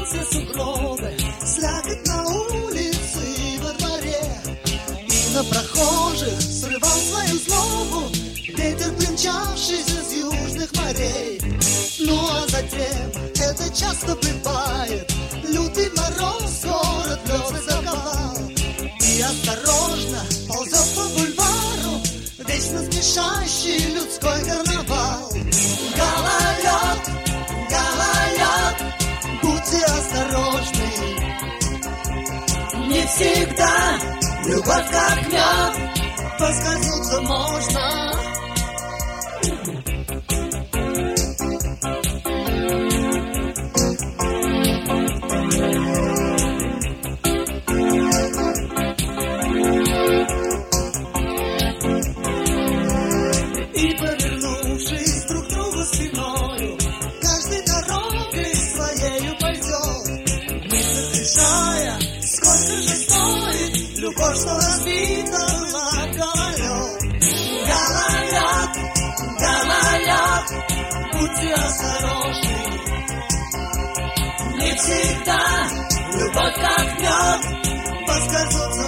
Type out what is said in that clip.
все сугробы, слякоть на улице и во дворе. И на прохожих срывал свою злобу ветер, примчавшийся с южных морей. Ну а затем, это часто бывает, лютый мороз город слезы заковал. И осторожно ползет по бульвару вечно спешащий людской карнавал. Гололед, гололед, будьте осторожны. Не всегда любовь как мед, поскользнуться можно. И повернувшись друг другу спиною, каждой дорогой своею пойдет, не разрешая, сколько же стоит любовь, что разбита на гололед. Гололед, гололед, будьте осторожны. Не всегда любовь как мед, поскользнуться